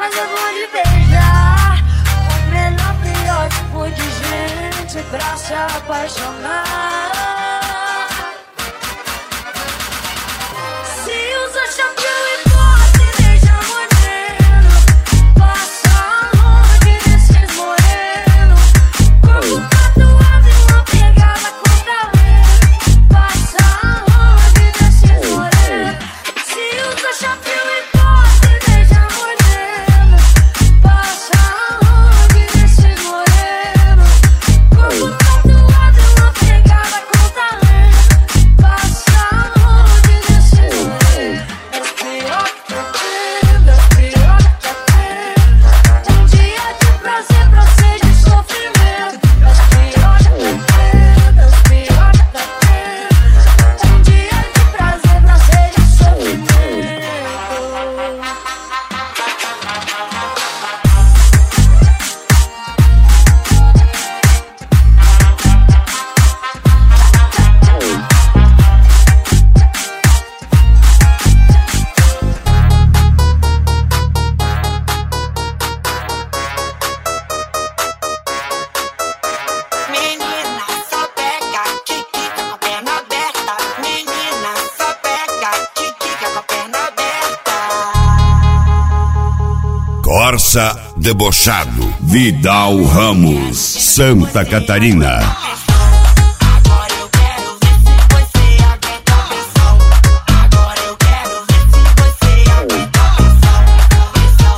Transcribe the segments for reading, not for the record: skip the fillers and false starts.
mas eu vou lhe beijar. O melhor, pior tipo de gente pra se apaixonar. Se usa shampoo e pote, deixa moreno. Passa longe desses morenos. Corpo tatuado e uma pegada com talento. Passa longe desses morenos. Se usa shampoo e pote, deixa moreno. Passa longe desses morenos. Corpo tatuado e uma pegada com talento. Passa longe desses morenos. É o pior que eu tenho, é o pior que eu tenho. Um dia de prazer pra ser de sofrimento. É o pior que eu tenho, é o pior que eu tenho. Um dia de prazer pra ser de sofrimento. Menina, só pega, quiquica com a perna aberta. Menina, só pega, quiquica com a perna aberta. Corsa Debochado, Vidal Ramos, Santa Catarina. Agora eu quero ver se você aguenta a pressão. Agora eu quero ver se você aguenta a pressão.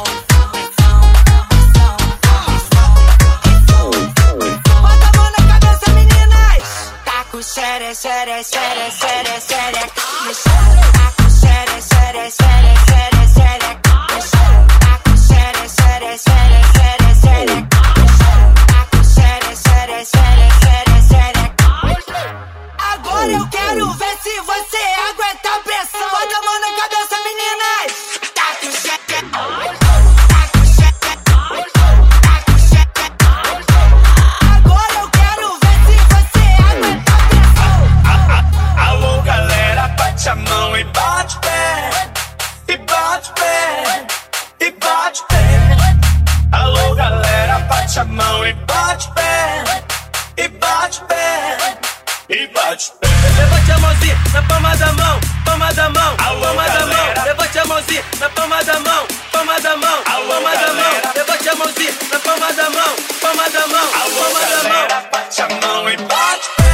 Bota a mão na cabeça, meninas. Tá com xere, xere, xere, xere, xere. Tá com xere, xere, xere, xere, xere. Tá com xere, xere, xere, xere, xere. Tá com xere, xere, xere, xere, xere. Agora eu quero ver se você aguenta a pressão. Bota a mão na cabeça, meninas. Tá com xere, tá com xere, tá com xere. Agora eu quero ver se você aguenta a pressão. Alô, galera, bate a mão e bate pé. E bate pé. E bate pé. Alô, galera, bate a mão e bate pé. E bate pé. E bate pé. Levante a mãozinha na palma da mão, palma da mão, Alô, palma da mão. galera. Levante a mãozinha na palma da mão, palma da mão, Alô, palma da mão. galera. Levante a mãozinha na palma da mão, palma da mão, Alô, palma da mão. galera, bate a mão e bate pé.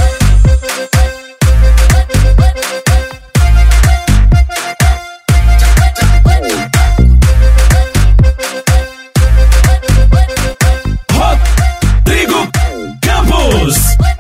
Rodrigo Campos.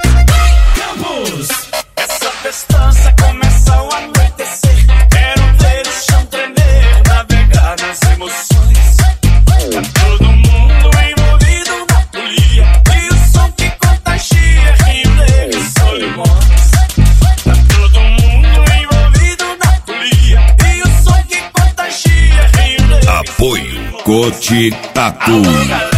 Essa festança começa ao anoitecer. Quero ver o chão tremer, navegar nas emoções. Tá todo mundo envolvido na folia. E o som que contagia, Rio Negro e Solimões. Tá todo mundo envolvido na folia. E o som que contagia, Rio Negro e Apoio Cote Tatu. Alô, galera.